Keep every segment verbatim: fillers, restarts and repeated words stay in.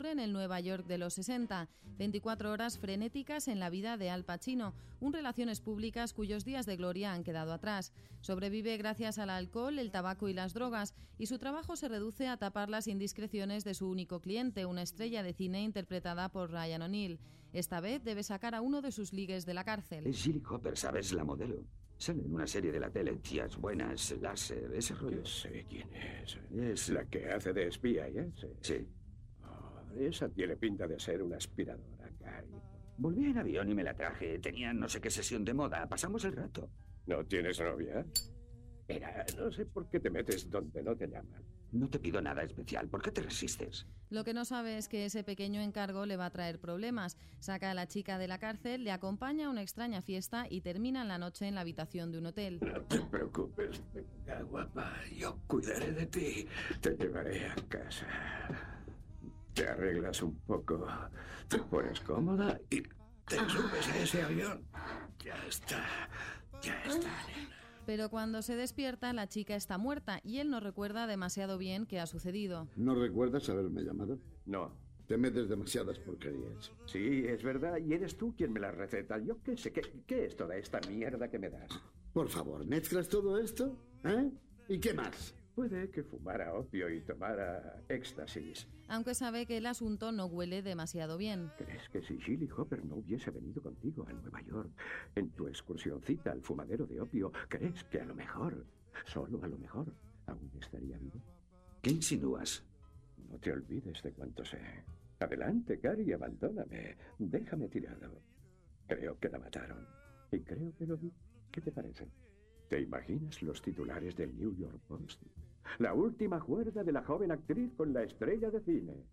transcurre en el Nueva York de los sesenta. veinticuatro horas frenéticas en la vida de Al Pacino, un relaciones públicas cuyos días de gloria han quedado atrás. Sobrevive gracias al alcohol, el tabaco y las drogas, y su trabajo se reduce a tapar las indiscreciones de su único cliente, una estrella de cine interpretada por Ryan O'Neal. Esta vez debe sacar a uno de sus ligues de la cárcel. Es Gilly Hopper, ¿sabes? La modelo. Sale en una serie de la tele, Tías Buenas, Láser, ese rollo. Yo sé quién es. Es la que hace de espía, ¿eh? Sí. Sí. Oh, esa tiene pinta de ser una aspiradora, Gary. Volví en avión y me la traje. Tenía no sé qué sesión de moda. Pasamos el rato. ¿No tienes novia? Mira, no sé por qué te metes donde no te llaman. No te pido nada especial. ¿Por qué te resistes? Lo que no sabe es que ese pequeño encargo le va a traer problemas. Saca a la chica de la cárcel, le acompaña a una extraña fiesta y termina la noche en la habitación de un hotel. No te preocupes, venga, guapa. Yo cuidaré de ti. Te llevaré a casa. Te arreglas un poco, te pones cómoda y te subes a ese avión. Ya está, ya está, nena. Pero cuando se despierta, la chica está muerta y él no recuerda demasiado bien qué ha sucedido. ¿No recuerdas haberme llamado? No. Te metes demasiadas porquerías. Sí, es verdad, y eres tú quien me las receta. Yo qué sé, ¿qué, qué es toda esta mierda que me das? Por favor, ¿mezclas todo esto? ¿Eh? ¿Y qué más? Puede que fumara opio y tomara éxtasis. Aunque sabe que el asunto no huele demasiado bien. ¿Crees que si Gilly Hopper no hubiese venido contigo a Nueva York en tu excursioncita al fumadero de opio, crees que a lo mejor, solo a lo mejor, aún estaría vivo? ¿Qué insinúas? No te olvides de cuánto sé. Adelante, Gary, abandóname. Déjame tirado. Creo que la mataron. Y creo que lo vi. ¿Qué te parece? ¿Te imaginas los titulares del New York Post? La última cuerda de la joven actriz con la estrella de cine.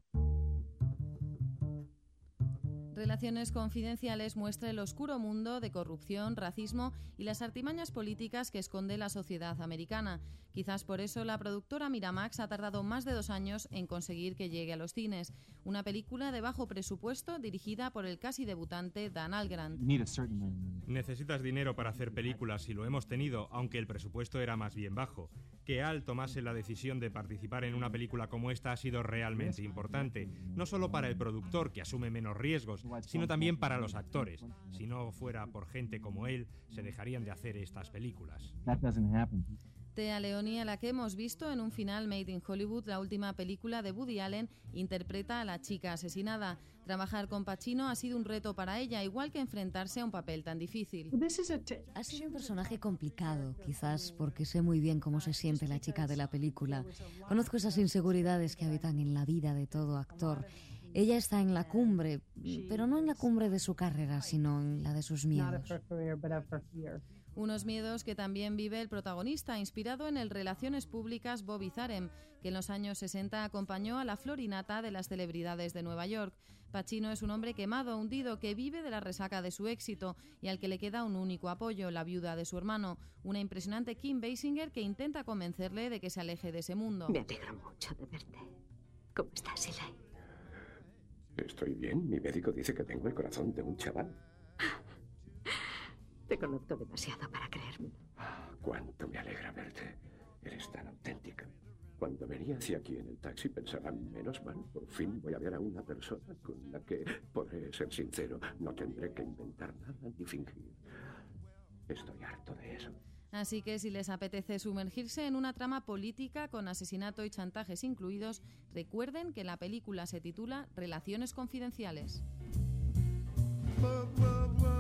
Relaciones Confidenciales muestra el oscuro mundo de corrupción, racismo y las artimañas políticas que esconde la sociedad americana. Quizás por eso la productora Miramax ha tardado más de dos años en conseguir que llegue a los cines. Una película de bajo presupuesto dirigida por el casi debutante Dan Algrant. Necesitas dinero para hacer películas y lo hemos tenido, aunque el presupuesto era más bien bajo. Que Al tomase la decisión de participar en una película como esta ha sido realmente importante, no solo para el productor, que asume menos riesgos, sino también para los actores. Si no fuera por gente como él, se dejarían de hacer estas películas. Téa Leoni, a la que hemos visto en un final Made in Hollywood, la última película de Woody Allen, interpreta a la chica asesinada. Trabajar con Pacino ha sido un reto para ella, igual que enfrentarse a un papel tan difícil. Ha sido un personaje complicado, quizás porque sé muy bien cómo se siente la chica de la película. Conozco esas inseguridades que habitan en la vida de todo actor. Ella está en la cumbre, pero no en la cumbre de su carrera, sino en la de sus miedos. Unos miedos que también vive el protagonista, inspirado en el Relaciones Públicas Bobby Zarem, que en los años sesenta acompañó a la florinata de las celebridades de Nueva York. Pacino es un hombre quemado, hundido, que vive de la resaca de su éxito y al que le queda un único apoyo, la viuda de su hermano, una impresionante Kim Basinger que intenta convencerle de que se aleje de ese mundo. Me alegro mucho de verte. ¿Cómo estás, Eli? Estoy bien. Mi médico dice que tengo el corazón de un chaval. Te conozco demasiado para creérmelo. Cuánto me alegra verte. Eres tan auténtica. Cuando venía hacia aquí en el taxi pensaba, menos mal, por fin voy a ver a una persona con la que podré ser sincero. No tendré que inventar nada ni fingir. Estoy harto de eso. Así que si les apetece sumergirse en una trama política con asesinato y chantajes incluidos, recuerden que la película se titula Relaciones Confidenciales. Whoa, whoa, whoa.